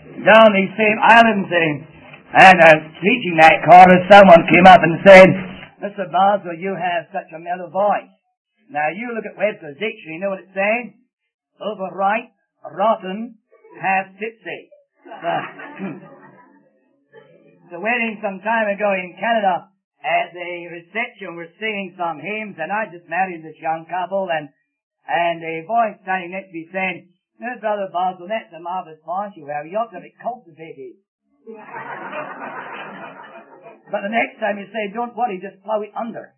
down these same islands, and teaching that chorus, someone came up and said, Mr. Boswell, you have such a mellow voice. Now you look at Webster's dictionary, you know what it's saying? Overripe, rotten, half tipsy. The wedding some time ago in Canada, at the reception we're singing some hymns, and I just married this young couple, and a boy standing next to me saying, no, Brother Boswell, that's a marvelous voice you have. You ought to have it cultivated. But the next time you say, don't worry, just plow it under.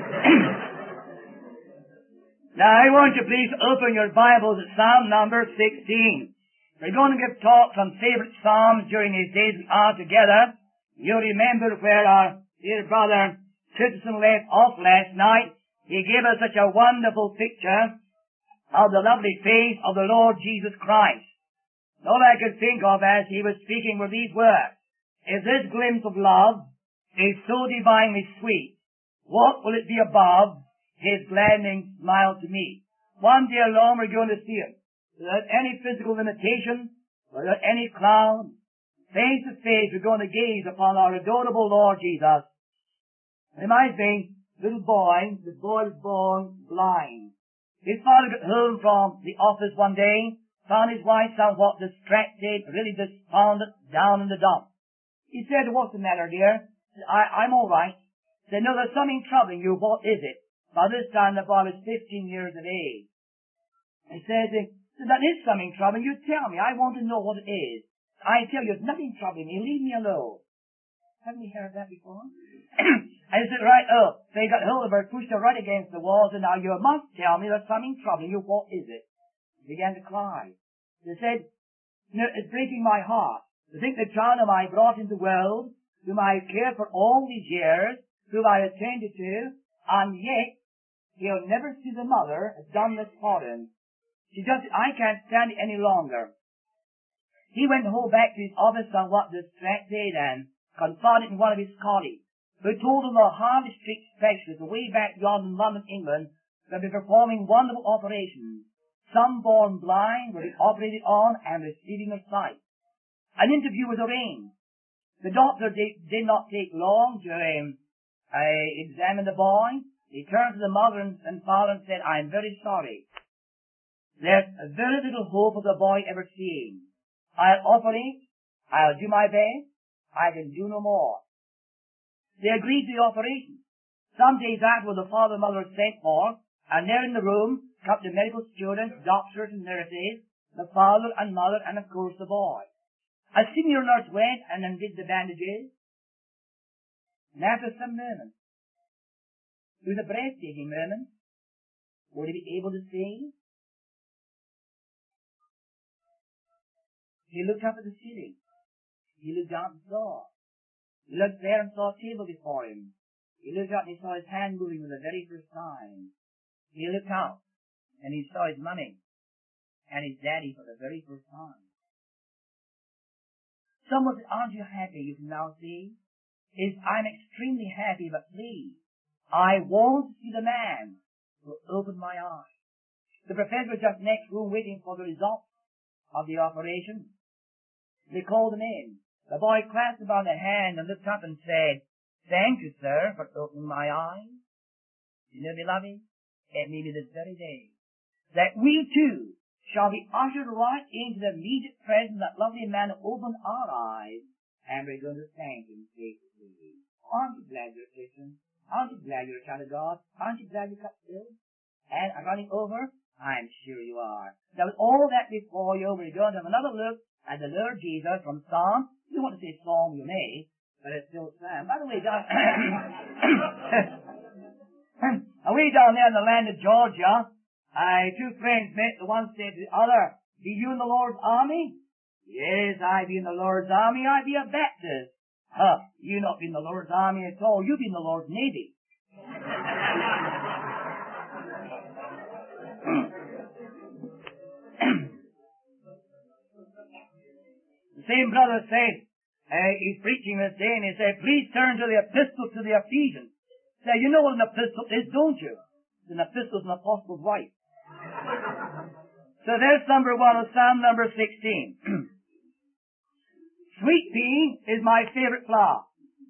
Now, I want you please open your Bibles at Psalm number 16. We're going to give talks on favorite Psalms during these days we are together. You'll remember where our dear brother Titterson left off last night. He gave us such a wonderful picture of the lovely face of the Lord Jesus Christ. And all I could think of as he was speaking were these words. If this glimpse of love is so divinely sweet, what will it be above his gladdening smile to me? One day alone we're going to see him, without any physical limitation, without any cloud. Face to face we're going to gaze upon our adorable Lord Jesus. It reminds me, the boy was born blind. His father got home from the office one day, found his wife somewhat distracted, really despondent, down in the dumps. He said, what's the matter, dear? Said, I'm all right. Said, no, there's something troubling you. What is it? By this time the boy was 15 years of age. He said, that is something troubling you. Tell me. I want to know what it is. I tell you, there's nothing troubling me. Leave me alone. Haven't you heard that before? I said, right, so he got hold of her, pushed her right against the walls, and now you must tell me there's something troubling you. What is it? He began to cry. He said, no, it's breaking my heart to think the child whom I brought into the world, whom I cared for all these years, whom I attended to, and yet he'll never see the mother has done this for him. I can't stand it any longer. He went home back to his office somewhat distracted and confided in one of his colleagues, who told him a highly strict specialist way back yonder in London, England, will be performing wonderful operations. Some born blind will be operated on and receiving their sight. An interview was arranged. The doctor did not take long to examine the boy. He turned to the mother and father and said, I'm very sorry. There's very little hope of the boy ever seeing. I'll operate. I'll do my best. I can do no more. They agreed to the operation. Some days after the father and mother were sent for, and there in the room come the medical students, doctors and nurses, the father and mother, and of course the boy. A senior nurse went and undid the bandages. And after some moments, it was a breathtaking moment, would he be able to see? He looked up at the ceiling. He looked down at the floor. He looked there and saw a table before him. He looked up and he saw his hand moving for the very first time. He looked out and he saw his mummy and his daddy for the very first time. Someone said, aren't you happy you can now see? I'm extremely happy, but please, I want to see the man who opened my eyes. The professor was just next room waiting for the results of the operation. They called him in. The boy clasped him by the hand and looked up and said, thank you, sir, for opening my eyes. You know, beloved, it may be this very day that we too shall be ushered right into the immediate presence of that lovely man who opened our eyes, and we're going to thank him faithfully. Aren't you glad you're a Christian? Aren't you glad you're a child of God? Aren't you glad you cut still and are running over? I'm sure you are. Now with all that before you, we're going to have another look at the Lord Jesus from Psalm. You want to say Psalm, you may, but it's still Psalm. By the way, away down there in the land of Georgia, two friends met. The one said to the other, be you in the Lord's army? Yes, I be in the Lord's army. I be a Baptist. You not be in the Lord's army at all. You be in the Lord's navy. The same brother said, he's preaching this day, and he said, please turn to the epistle to the Ephesians. Say, you know what an epistle is, don't you? An epistle is an apostle's wife. So there's number 1 of Psalm number 16. Sweet pea is my favorite flower.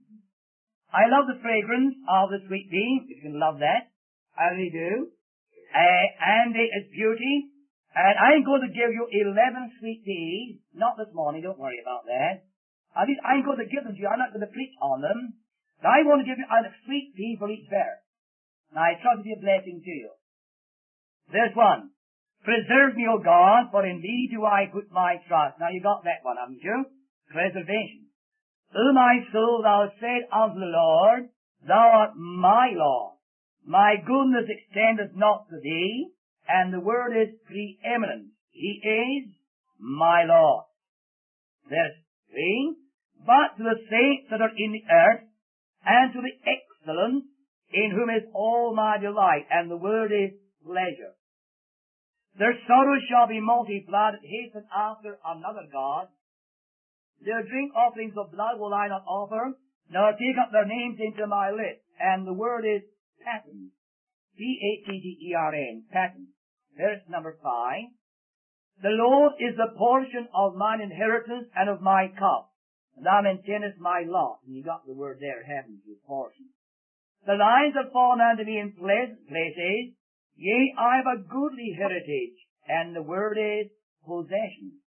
I love the fragrance of the sweet pea. You can love that. I really do. And its beauty. And I'm going to give you 11 sweet peas. Not this morning, don't worry about that. I'm going to give them to you. I'm not going to preach on them. But I want to give you a sweet pea for each verse. Now I trust to be a blessing to you. There's one. Preserve me, O God, for in thee do I put my trust. Now you got that one, haven't you? Preservation. O my soul, thou said unto the Lord, thou art my Lord. My goodness extendeth not to thee, and the word is preeminent. He is my Lord. Verse 3. But to the saints that are in the earth, and to the excellent, in whom is all my delight, and the word is pleasure. Their sorrows shall be multiplied, that hasten after another God. Their drink offerings of blood will I not offer, nor take up their names into my lips. And the word is pattern. P-A-T-T-E-R-N. Pattern. Verse number 5. The Lord is the portion of mine inheritance and of my cup. And thou maintainest my lot. And you got the word there, heaven, your portion. The lines have fallen unto me in pleasant places. Yea, I have a goodly heritage. And the word is possession.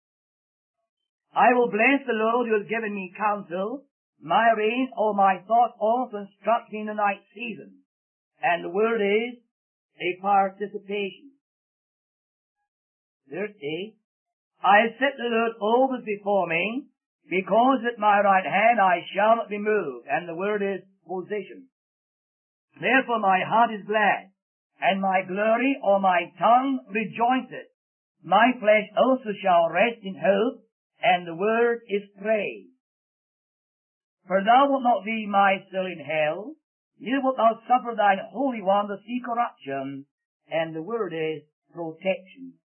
I will bless the Lord who has given me counsel. My reins, all my thoughts also instruct me in the night season. And the word is a participation. Verse 8. I have set the Lord always before me, because at my right hand I shall not be moved. And the word is position. Therefore my heart is glad, and my glory or my tongue rejoiceth. My flesh also shall rest in hope, and the word is praise. For thou wilt not leave my soul in hell, neither wilt thou suffer thine Holy One to see corruption, and the word is protection.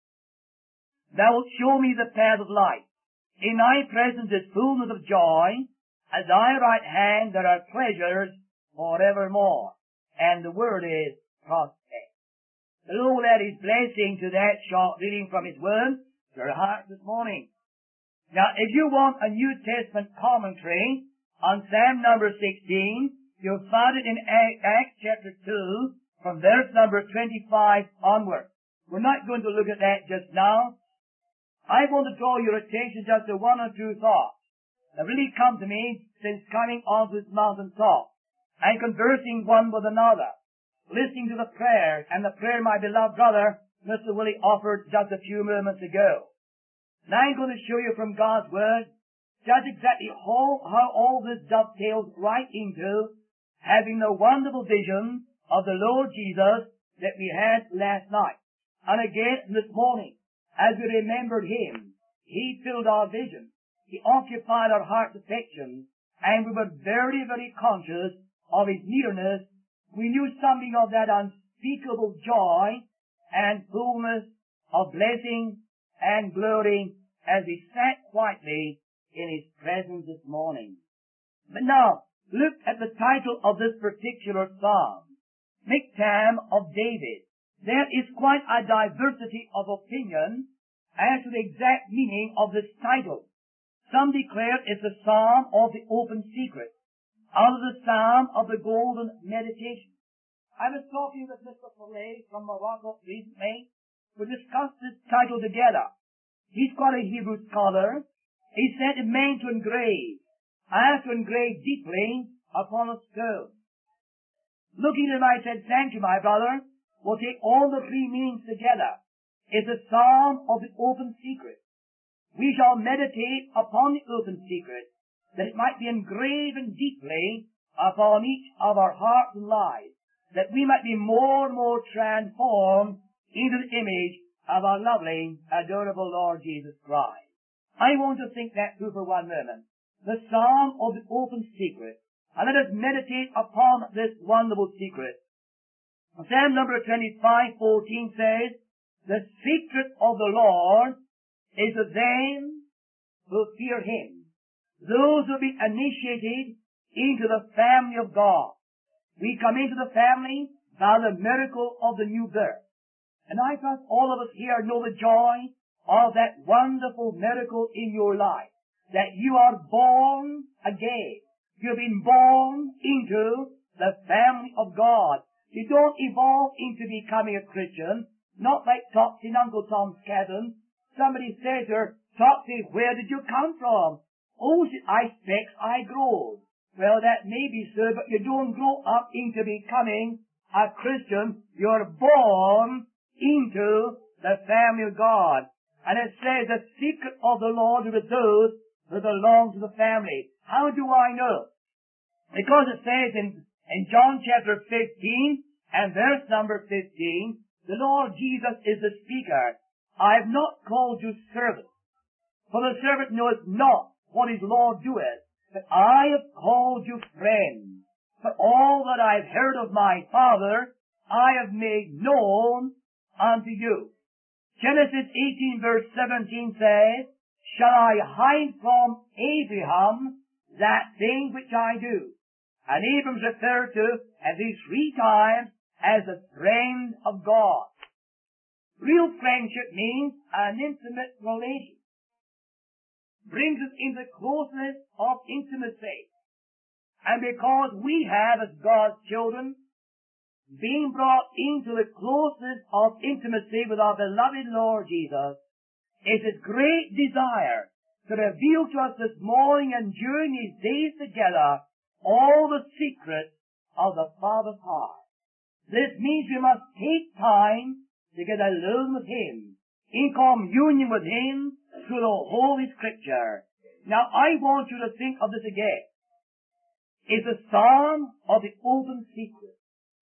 Thou wilt show me the path of life. In thy presence is fullness of joy. At thy right hand there are pleasures forevermore. And the word is prospect. The Lord will add his blessing to that short reading from his word to our heart this morning. Now, if you want a New Testament commentary on Psalm number 16, you'll find it in Acts chapter 2 from verse number 25 onward. We're not going to look at that just now. I want to draw your attention just to one or two thoughts that really come to me since coming on this mountain top and conversing one with another, listening to the prayer and the prayer my beloved brother, Mr. Willie, offered just a few moments ago. Now I'm going to show you from God's Word just exactly how all this dovetails right into having the wonderful vision of the Lord Jesus that we had last night. And again this morning, as we remembered Him, He filled our vision. He occupied our heart's affection, and we were very, very conscious of His nearness. We knew something of that unspeakable joy and fullness of blessing and glory as we sat quietly in His presence this morning. But now, look at the title of this particular psalm, Michtam of David. There is quite a diversity of opinion as to the exact meaning of this title. Some declare it's a psalm of the open secret, others a psalm of the golden meditation. I was talking with Mr. Follet from Morocco recently. We discussed this title together. He's quite a Hebrew scholar. He said it meant to engrave. I have to engrave deeply upon a stone. Looking at him, I said, thank you, my brother. We'll take all the three meanings together. It's a psalm of the open secret. We shall meditate upon the open secret, that it might be engraven deeply upon each of our hearts and lives, that we might be more and more transformed into the image of our lovely, adorable Lord Jesus Christ. I want to think that through for one moment. The psalm of the open secret. And let us meditate upon this wonderful secret. Psalm number 25:14 says, the secret of the Lord is of them who fear Him, those who be initiated into the family of God. We come into the family by the miracle of the new birth. And I trust all of us here know the joy of that wonderful miracle in your life. that you are born again. You've been born into the family of God. You don't evolve into becoming a Christian, not like Topsy in Uncle Tom's Cabin. Somebody says to her, Topsy, where did you come from? Oh, I expect I grow. Well, that may be so, but you don't grow up into becoming a Christian. You're born into the family of God. And it says the secret of the Lord is with those who belong to the family. How do I know? Because it says in John chapter 15 and verse number 15, the Lord Jesus is the speaker. I have not called you servants, for the servant knoweth not what his Lord doeth, but I have called you friends. For all that I have heard of my Father, I have made known unto you. Genesis 18 verse 17 says, Shall I hide from Abraham that thing which I do? And Abram's referred to at least 3 times as a friend of God. Real friendship means an intimate relation. Brings us into closeness of intimacy. And because we have, as God's children, being brought into the closeness of intimacy with our beloved Lord Jesus, it's His great desire to reveal to us this morning and during these days together all the secrets of the Father's heart. This means we must take time to get alone with Him, in communion with Him through the Holy Scripture. Now I want you to think of this again. It's a psalm of the open secret.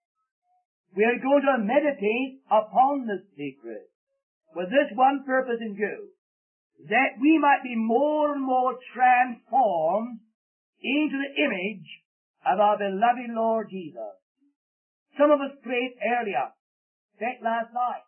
We are going to meditate upon this secret with this one purpose in view, that we might be more and more transformed into the image of our beloved Lord Jesus. Some of us prayed earlier, in fact last night.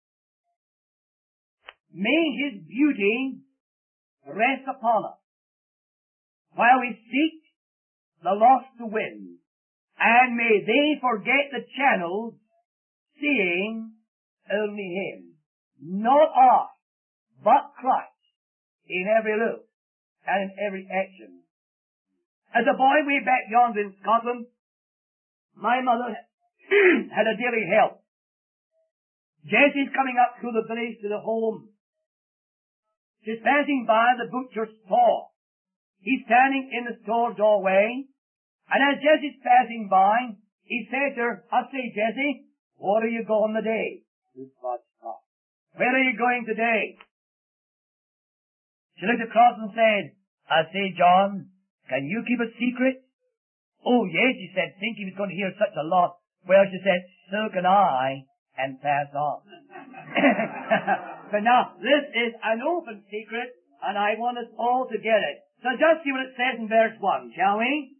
May His beauty rest upon us while we seek the lost to win, and may they forget the channels, seeing only Him, not I, but Christ, in every look and in every action. As a boy way back yonder in Scotland, my mother had a daily help. Jessie's coming up through the village to the home. She's passing by the butcher's store. He's standing in the store doorway, and as Jessie's passing by, he said to her, I say, Jessie, where are you going today? Where are you going today? She looked across and said, I say, John, can you keep a secret? Oh, yes, he said, think he was going to hear such a lot. Well, she said, so can I, and pass on. But now, this is an open secret, and I want us all to get it. So just see what it says in verse 1, shall we?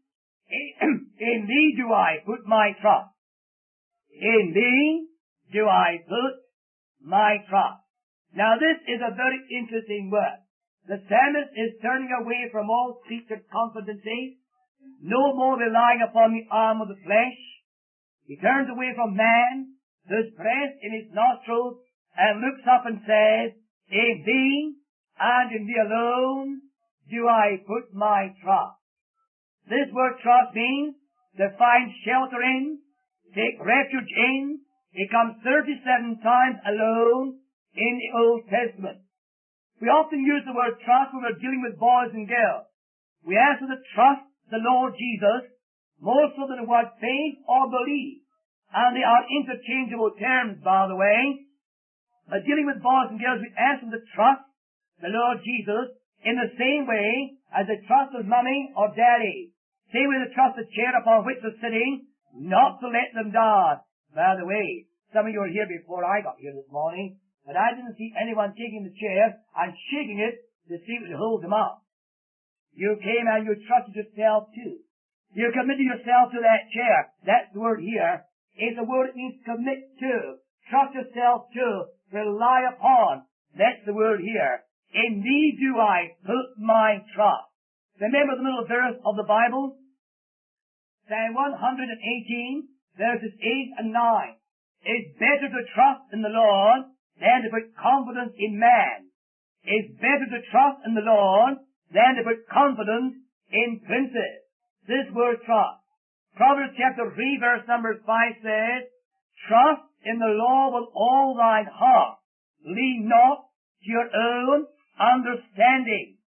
In thee do I put my trust. In thee do I put my trust. Now this is a very interesting word. The psalmist is turning away from all creature competencies, no more relying upon the arm of the flesh. He turns away from man, whose breath in his nostrils, and looks up and says, In thee, and in thee alone, do I put my trust. This word trust means to find shelter in, take refuge in. It comes 37 times alone in the Old Testament. We often use the word trust when we're dealing with boys and girls. We ask them to trust the Lord Jesus more so than the word faith or believe. And they are interchangeable terms, by the way. But dealing with boys and girls, we ask them to trust the Lord Jesus in the same way as they trust their mummy or daddy. Same way they trust the chair upon which they're sitting, not to let them down. By the way, some of you were here before I got here this morning, but I didn't see anyone taking the chair and shaking it to see if it would hold them up. You came and you trusted yourself too. You committed yourself to that chair. That's the word here. It's a word that means commit to, trust yourself to, rely upon. That's the word here. In thee do I put my trust. Remember the middle verse of the Bible? Psalm 118, verses 8 and 9. It's better to trust in the Lord than to put confidence in man. It's better to trust in the Lord than to put confidence in princes. This word trust. Proverbs chapter 3 verse number 5 says, trust in the Lord with all thine heart. Lean not to your own understanding.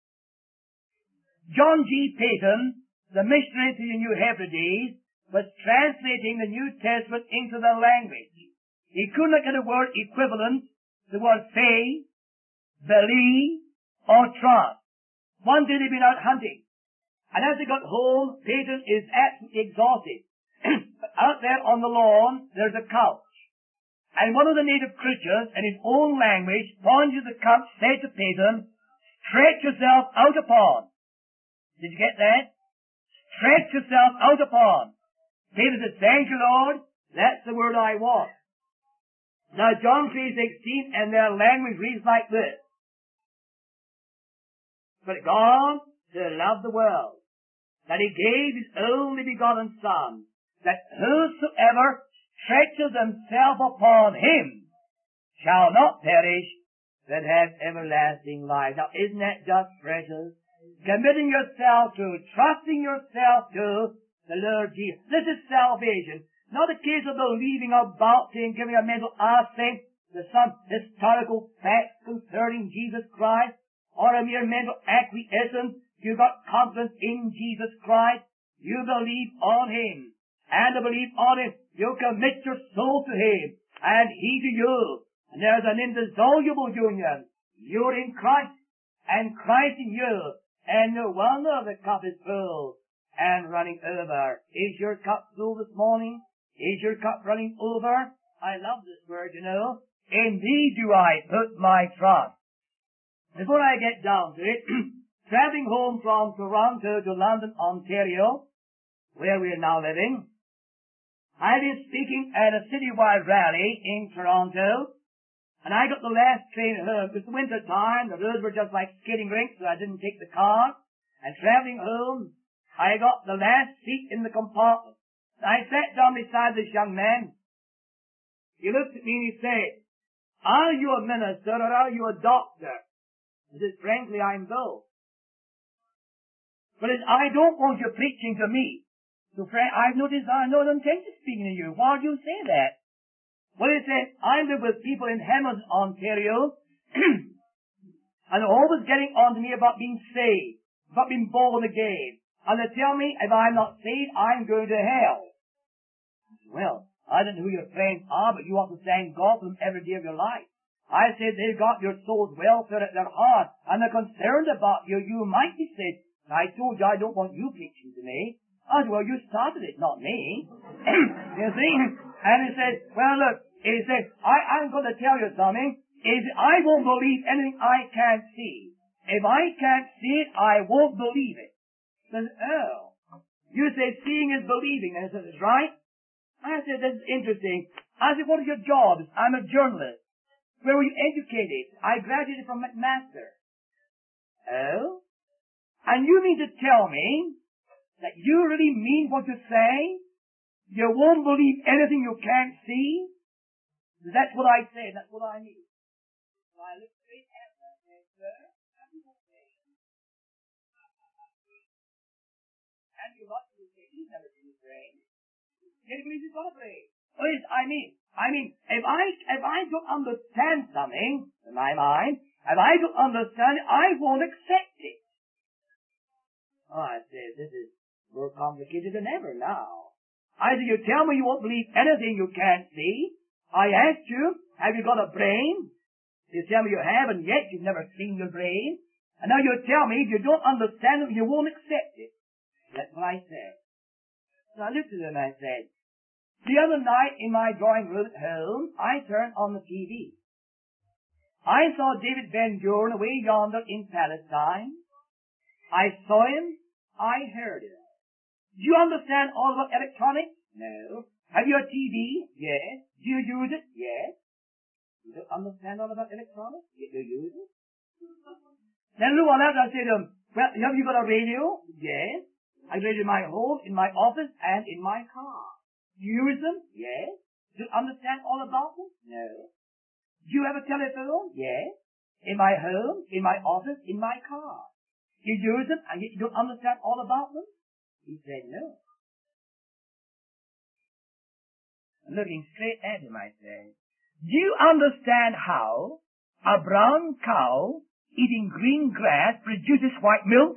John G. Paton, the missionary to the New Hebrides, was translating the New Testament into their language. He could not get a word equivalent to the word faith, believe, or trust. One day they'd been out hunting, and as they got home, Paton is absolutely exhausted. Out there on the lawn, there's a couch. And one of the native creatures, in his own language, pointing to the couch, said to Paton, stretch yourself out upon. Did you get that? Stretch yourself out upon. Paton said, thank you, Lord. That's the word I want. Now, John 3:16, and their language reads like this. But God so loved the world, that he gave his only begotten Son, that whosoever stretches himself upon him shall not perish, but have everlasting life. Now, isn't that just precious? Committing yourself to, trusting yourself to the Lord Jesus. This is salvation. Not a case of believing about and giving a mental assent to some historical facts concerning Jesus Christ, or a mere mental acquiescence. You got confidence in Jesus Christ. You believe on him. And to believe on him, you commit your soul to him, and he to you. And there's an indissoluble union. You're in Christ, and Christ in you. And no wonder the cup is full and running over. Is your cup full this morning? Is your cup running over? I love this word, you know. In thee do I put my trust. Before I get down to it, traveling home from Toronto to London, Ontario, where we are now living, I was speaking at a citywide rally in Toronto, and I got the last train home. It was winter time, the roads were just like skating rinks, so I didn't take the car. And traveling home, I got the last seat in the compartment. I sat down beside this young man. He looked at me and he said, are you a minister or are you a doctor? I said, frankly, I'm both. But I don't want you preaching to me. So, Frank, I've noticed I know the intention of speaking to you. Why do you say that? Well, he said, I live with people in Hamilton, Ontario, and they're always getting on to me about being saved, about being born again. And they tell me if I'm not saved, I'm going to hell. Well, I don't know who your friends are, but you ought to thank God for them every day of your life. I said they've got your soul's welfare at their heart, and they're concerned about you. You might be saved. I told you I don't want you preaching to me. I said, well, you started it, not me. You see? And he said, well, look, he said, I'm going to tell you something. I won't believe anything I can't see. If I can't see it, I won't believe it. I said, oh. You say seeing is believing. And I said, that's right. I said, that's interesting. I said, what are your jobs? I'm a journalist. Where were you educated? I graduated from McMaster. Oh? And you mean to tell me that you really mean what you say? You won't believe anything you can't see? That's what I say, that's what I mean. So I looked straight at him and said, sir, have you not prayed? And you got to say, he's never been praying. He believes he's going to pray. Oh, yes, I mean, if I don't understand something in my mind, if I don't understand it, I won't accept it. Oh, I said, this is more complicated than ever now. I said, you tell me you won't believe anything you can't see. I asked you, have you got a brain? You tell me you haven't yet, you've never seen your brain. And now you tell me if you don't understand it, you won't accept it. That's what I said. So I looked at him and I said, the other night in my drawing room at home, I turned on the TV. I saw David Ben-Gurion away yonder in Palestine. I saw him. I heard him. Do you understand all about electronics? No. Have you a TV? Yes. Do you use it? Yes. You don't understand all about electronics? You do use it? Then a little while after I said to him, well, have you got a radio? Yes. I got it in my home, in my office, and in my car. Do you use them? Yes. Do you understand all about them? No. Do you have a telephone? Yes. In my home, in my office, in my car. Do You use them, and yet you don't understand all about them? He said, no. Looking straight at him, I said, do you understand how a brown cow eating green grass produces white milk?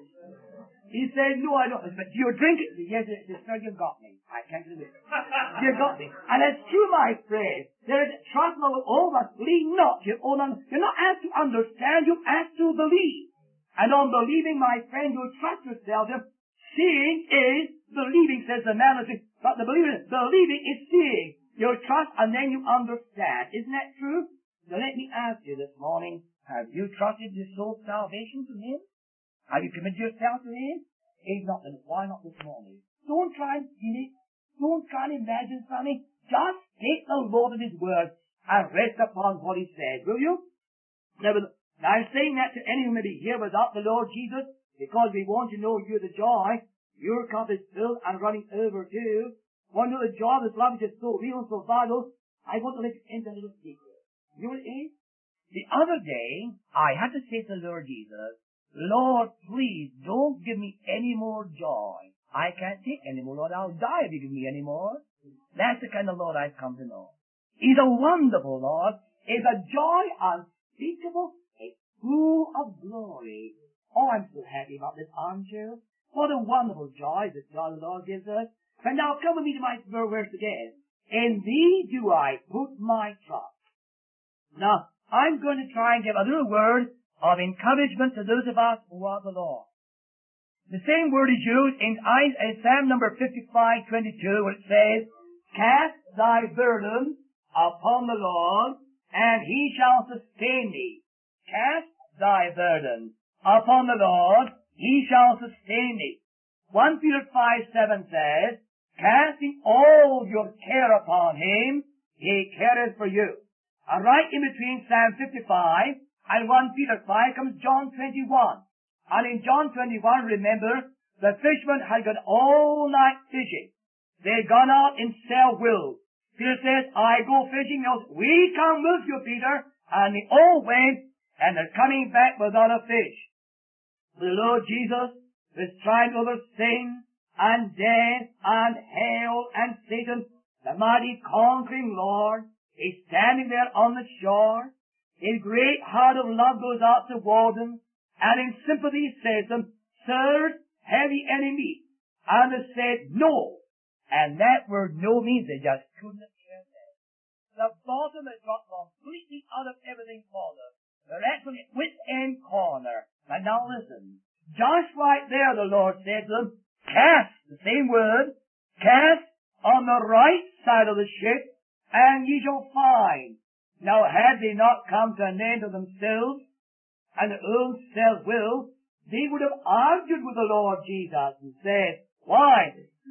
He said, no, I don't. But do you drink it? Yes, sir, you got me. I can't do it. You got me. And it's true, my friend. There is trust level over. Lean not your own. You're not asked to understand. You're asked to believe. And on believing, my friend, you'll trust yourself. Seeing is believing, says the melody. But the believing is seeing. You trust and then you understand. Isn't that true? So let me ask you this morning, have you trusted your soul's salvation to Him? Have you committed yourself to Him? If not, then why not this morning? Don't try and feel it. Don't try and imagine something. Just take the Lord at His word and rest upon what He said, will you? Now, I'm saying that to any who may be here without the Lord Jesus, because we want to know you the joy. Your cup is filled and running over too. Want to know the joy of His love which is so real and so vital? I want to let you into a little secret. You know what it is? The other day, I had to say to the Lord Jesus, Lord, please don't give me any more joy. I can't take any more, Lord. I'll die if you give me any more. That's the kind of Lord I've come to know. He's a wonderful Lord. He's a joy unspeakable. It's full of glory. Oh, I'm so happy about this, aren't you? What a wonderful joy that God the Lord gives us. And now come with me to my verse again. In Thee do I put my trust. Now, I'm going to try and give a little word of encouragement to those of us who are the Lord. The same word is used in Psalm number 55:22, where it says, cast thy burden upon the Lord, and He shall sustain thee. Cast thy burden upon the Lord, He shall sustain thee. 1 Peter 5:7 says, casting all your care upon Him, He careth for you. And right in between Psalm 55 and 1 Peter 5 comes John 21. And in John 21, remember, the fishermen had gone all night fishing. They had gone out in self-will. Peter says, I go fishing. We come with you, Peter. And they all went, and they're coming back without a fish. The Lord Jesus was trying over sin and death and hell and Satan, the mighty conquering Lord, is standing there on the shore. His great heart of love goes out toward them, and in sympathy says to them, sirs, have ye any meat? And they said, no. And that word no means they just couldn't care less. The bottom has got completely out of everything for them. They're actually at wit's end corner. And now listen. Just right there the Lord said to them, cast, the same word, cast on the right side of the ship, and ye shall find. Now, had they not come to an end of themselves and their own self-will, they would have argued with the Lord Jesus and said, why?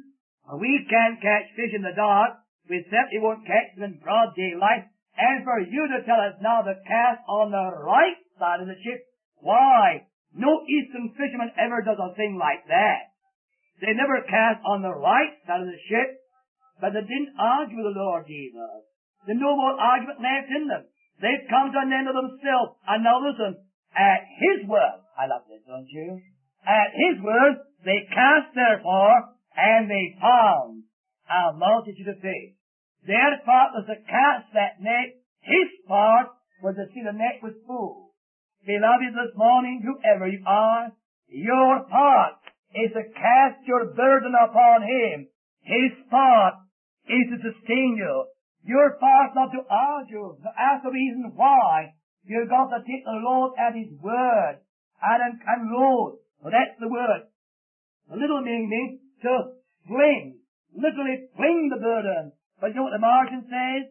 We can't catch fish in the dark. We certainly won't catch them in broad daylight. And for you to tell us now to cast on the right side of the ship, why? No Eastern fisherman ever does a thing like that. They never cast on the right side of the ship, but they didn't argue with the Lord Jesus. There's no more argument left in them. They've come to an end of themselves. And now listen, at His word, I love this, don't you? At His word, they cast therefore, and they found a multitude of fish. Their part was to cast that net. His part was to see the net was full. Beloved, this morning, whoever you are, your part is to cast your burden upon Him. His part is to sustain you. Your part not to argue, to ask the reason why. You've got to take the Lord at His word and load. Well, that's the word. The little meaning to fling. Literally fling the burden. But you know what the margin says?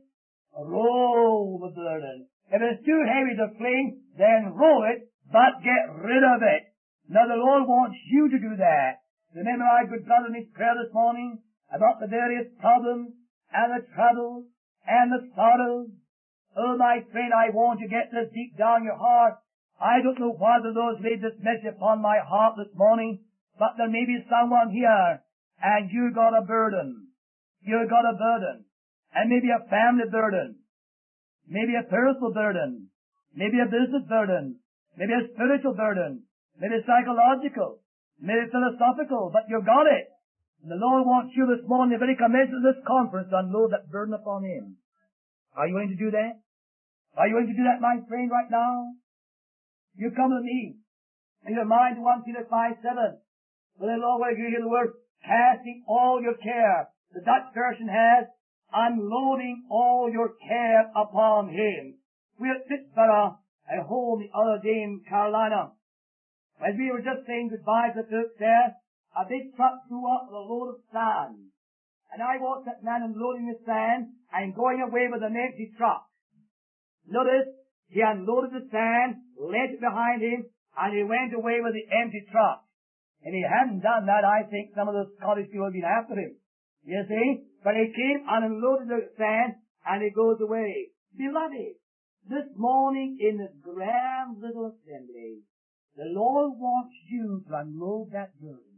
Roll the burden. If it's too heavy to fling, then roll it, but get rid of it. Now the Lord wants you to do that. Remember our good brother in his prayer this morning about the various problems and the troubles and the sorrows. Oh, my friend, I want to get this deep down your heart. I don't know why the Lord laid this message upon my heart this morning, but there may be someone here, and you got a burden. You got a burden. And maybe a family burden. Maybe a personal burden. Maybe a business burden. Maybe a spiritual burden. maybe psychological, maybe philosophical, but you've got it. And the Lord wants you this morning, the very commencement of this conference, to unload that burden upon Him. Are you willing to do that? Are you willing to do that, my friend, right now? You come to me. In your mind, 1 Peter 5:7. Well, the Lord, where you hear the word, casting all your care. The Dutch version has, unloading all your care upon Him. We were at Pittsburgh, a home the other day in Carolina. As we were just saying goodbye to the folks there, a big truck drew up with a load of sand. And I watched that man unloading the sand and going away with an empty truck. Notice, he unloaded the sand, left it behind him, and he went away with the empty truck. And he hadn't done that, I think some of the Scottish people had been after him. You see? But he came and unloaded the sand, and he goes away. Beloved, this morning in this grand little assembly, the Lord wants you to unload that burden.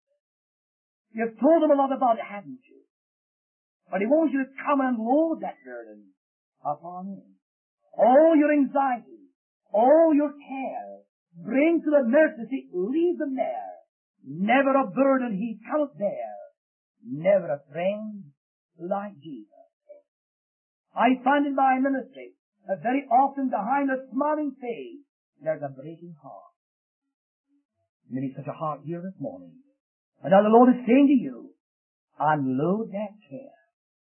You've told him a lot about it, haven't you? But he wants you to come and load that burden upon him. All your anxiety, all your care, bring to the mercy seat, leave them there. Never a burden he cannot bear. Never a friend like Jesus. I find in my ministry that very often behind a smiling face, there's a breaking heart. Maybe such a heart here this morning. And now the Lord is saying to you, unload that care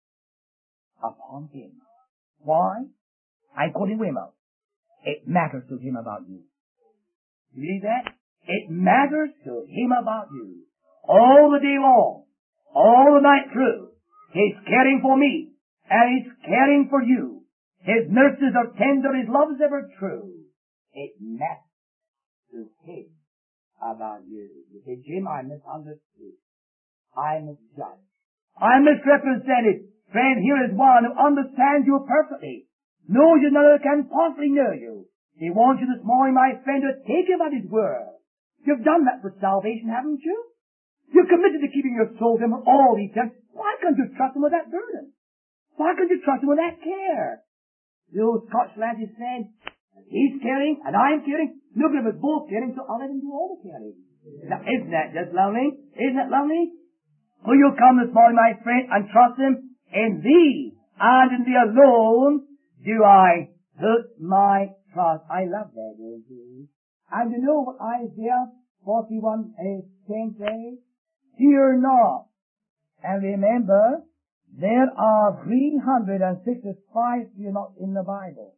upon Him. Why? I quoted Weymouth. It matters to Him about you. You believe that? It matters to Him about you. All the day long, all the night through, He's caring for me, and He's caring for you. His mercies are tender, His love is ever true. It matters to Him about you. You say, Jim, I misunderstood. I misjudged. I misrepresented. Friend, here is one who understands you perfectly. Knows you none other can possibly know you. He wants you this morning, my friend, to take Him at His word. You've done that for salvation, haven't you? You're committed to keeping your soul to Him for all these times. Why can't you trust Him with that burden? Why can't you trust Him with that care? The old Scotch lad has said, He's caring and I'm caring. Look at us both caring, so I'll let Him do all the caring. Now, isn't that just lovely? Isn't that lovely? Will you come this morning, my friend, and trust Him? In Thee and in Thee alone do I put my trust. I love that, don't you? And you know what Isaiah 41:10 says? Fear not. And remember, there are 365 fear not in the Bible.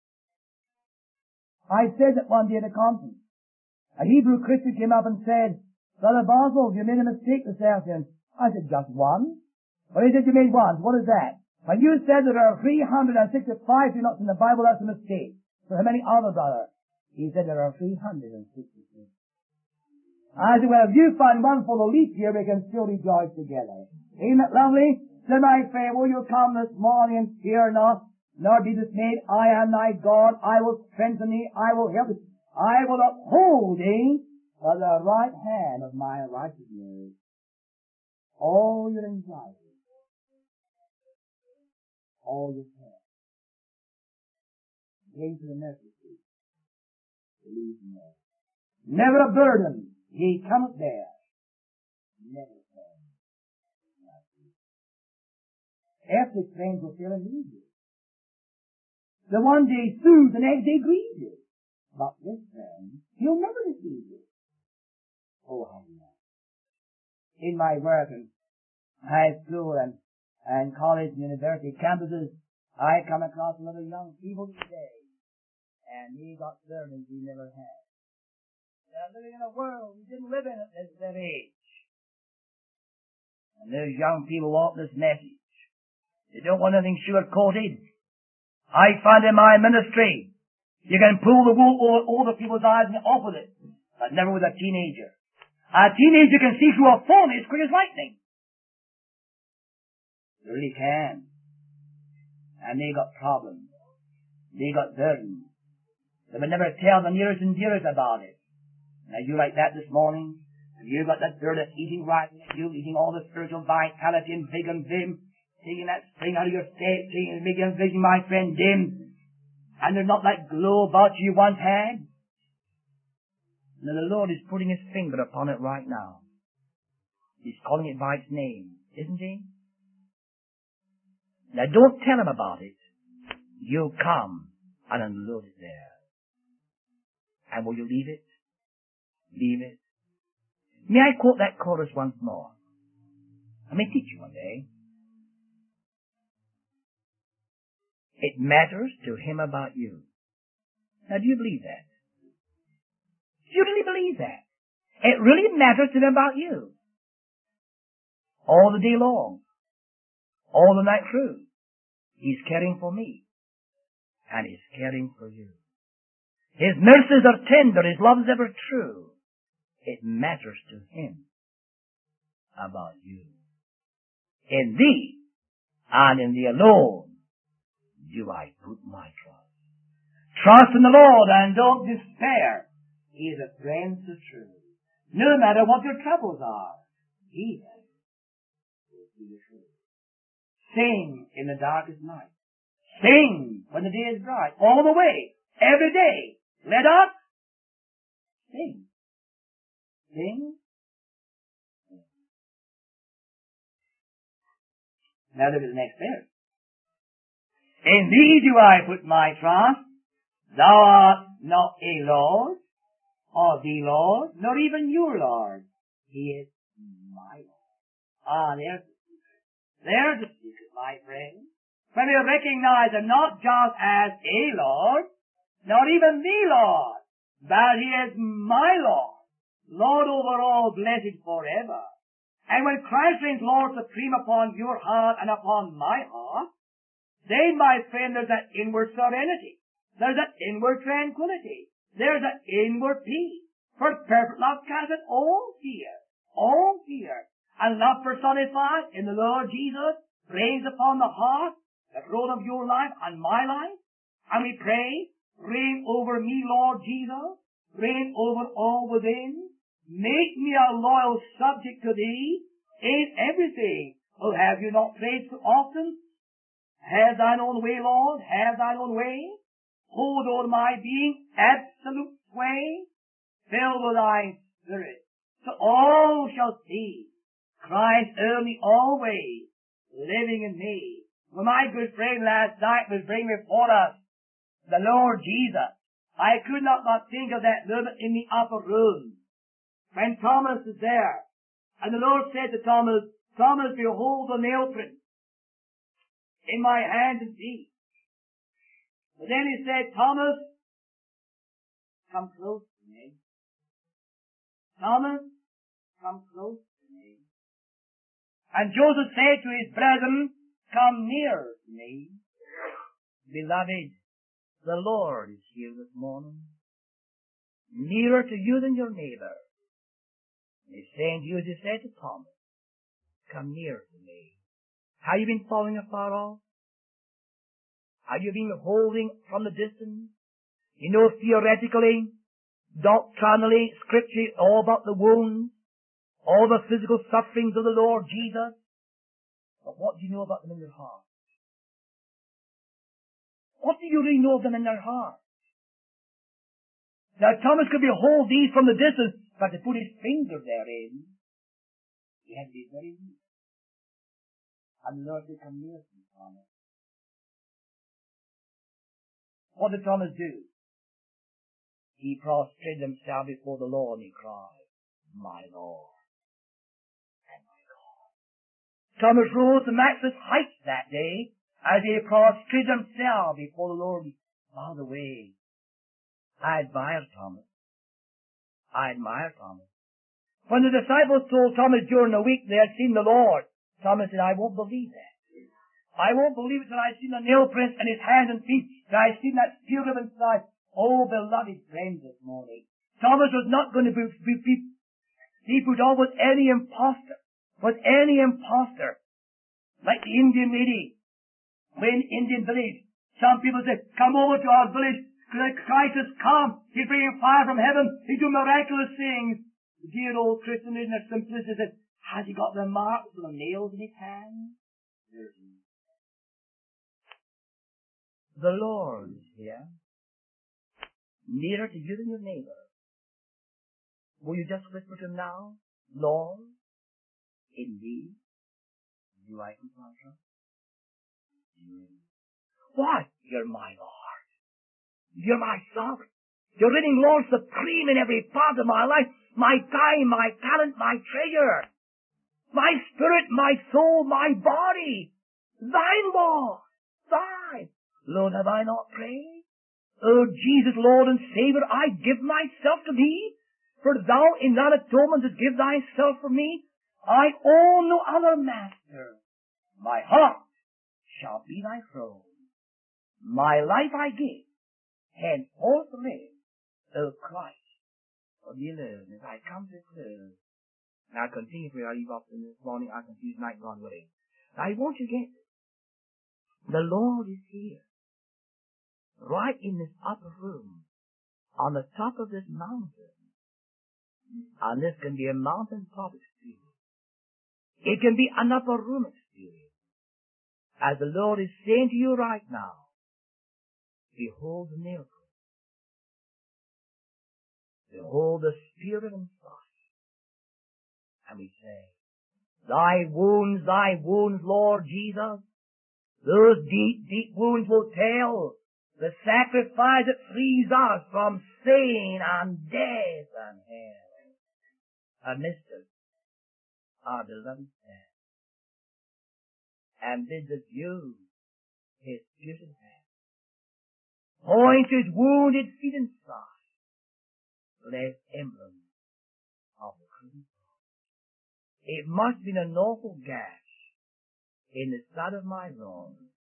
I said that one day at a conference. A Hebrew Christian came up and said, Brother Boswell, you made a mistake this afternoon. I said, just one? Well, he said, you made one. What is that? When you said there are 365 fear nots in the Bible, that's a mistake. So how many are there, brother? He said there are 366. I said, well, if you find one for the leap year, we can still rejoice together. Ain't that lovely? Then my friend, will you come this morning and fear not, nor be dismayed? I am thy God. I will strengthen thee. I will help thee. I will uphold thee by the right hand of my righteousness. All your anxiety, all your care, bring to the mercy seat. Believe in me. Never a burden He cometh bear. Never a burden. Earthly friends will feel and need you. The one day soothe, the next day grieve you. But this friend, He'll never deceive you. Oh, how nice. In my work in high school and college and university campuses, I come across a lot of young people today, and he got sermons he never had. They're living in a world we didn't live in at that age. And those young people want this message. They don't want anything sugar-coated. I find in my ministry, you can pull the wool over older people's eyes and off with it, but never with a teenager. A teenager can see through a phone as quick as lightning. They really can. And they got problems. They got burdens. They would never tell the nearest and dearest about it. Now you like that this morning? You got that burden eating right at you, eating all the spiritual vitality and vigor and vim, taking that spring out of your step, taking and making vision, my friend, dim. And there's not that glow about you once had. Now the Lord is putting His finger upon it right now. He's calling it by its name, isn't He? Now don't tell Him about it. You come and unload it there. And will you leave it? Leave it. May I quote that chorus once more? I may teach you one day. It matters to Him about you. Now do you believe that? Do you really believe that? It really matters to Him about you. All the day long. All the night through. He's caring for me. And He's caring for you. His mercies are tender. His love is ever true. It matters to Him about you. In Thee and in Thee alone do I put my trust. Trust in the Lord and don't despair. He is a friend so true. No matter what your troubles are, He will see you through. Sing in the darkest night. Sing when the day is bright. All the way, every day. Let us sing. Sing. Now look at the next verse. In Thee do I put my trust. Thou art not a Lord, or the Lord, nor even your Lord. He is my Lord. Ah, there's the secret. There's the secret, my friend. When we recognize Him not just as a Lord, not even the Lord, but He is my Lord, Lord over all, blessed forever. And when Christ reigns Lord supreme upon your heart and upon my heart, then, my friend, there's that inward serenity. There's that inward tranquility. There's that inward peace. For perfect love casteth all fear. All fear. And love personified in the Lord Jesus reigns upon the heart, the throne of your life and my life. And we pray, reign over me, Lord Jesus. Reign over all within. Make me a loyal subject to Thee in everything. Oh, have you not prayed so often? Have Thine own way, Lord. Have Thine own way. Hold on my being absolute sway. Fill with Thy Spirit. So all shall see Christ only always living in me. Well, my good friend last night was bringing before us the Lord Jesus. I could not but think of that moment in the upper room when Thomas is there. And the Lord said to Thomas, Thomas, behold the nail print in my hand and feet. But then He said, Thomas, come close to me. Thomas, come close to me. And Joseph said to his brethren, come near to me. Beloved, the Lord is here this morning, nearer to you than your neighbor. He's saying to you as He said to Thomas, come near to me. Have you been following afar off? Have you been holding from the distance? You know theoretically, doctrinally, scripturally, all about the wounds, all the physical sufferings of the Lord Jesus. But what do you know about them in your heart? What do you really know of them in their heart? Now Thomas could behold these from the distance, but to put his finger therein, he had to be very weak. And the Lord said, come near to me, Thomas. What did Thomas do? He prostrated himself before the Lord and he cried, my Lord and my God. Thomas rose to matchless heights that day as he prostrated himself before the Lord. By the way, I admire Thomas. I admire Thomas. When the disciples told Thomas during the week they had seen the Lord, Thomas said, I won't believe that. I won't believe it till I've seen the nail prints in His hands and feet, till I've seen that spear of inside. Oh, beloved friends this morning, Thomas was not going to be put on with any impostor. With any impostor. Like the Indian lady, when Indian village, some people say, come over to our village, Christ has come. He's bringing fire from heaven. He's doing miraculous things. The dear old Christian in their simplicity said, has he got the marks of the nails in his hands? The Lord is here, nearer to you than your neighbor. Will you just whisper to him now? Lord, indeed, do I put my trust in you? Why? You're my Lord. You're my sovereign. You're living Lord supreme in every part of my life. My time, my talent, my treasure. My spirit, my soul, my body. Thine, Lord. Thine. Lord, have I not prayed? O Jesus, Lord and Savior, I give myself to thee. For thou in that atonement didst give thyself for me. I own no other master. My heart shall be thy throne. My life I give, henceforth live, O Christ, for thee alone. As I come to close, and I'll continue for you, I leave off this morning, I'll continue tonight, God willing. I want you to get this. The Lord is here, right in this upper room, on the top of this mountain. And this can be a mountaintop experience. It can be an upper room experience. As the Lord is saying to you right now, behold the miracle. Behold the Spirit inside. And we say, thy wounds, Lord Jesus, those deep, deep wounds will tell the sacrifice that frees us from sin and death and hell. Amidst us, our beloved Son, and bids us use his pierced hand. Point his wounded feet inside, less emblem of the crimson cross. It must have been an awful gash in the side of my Lord,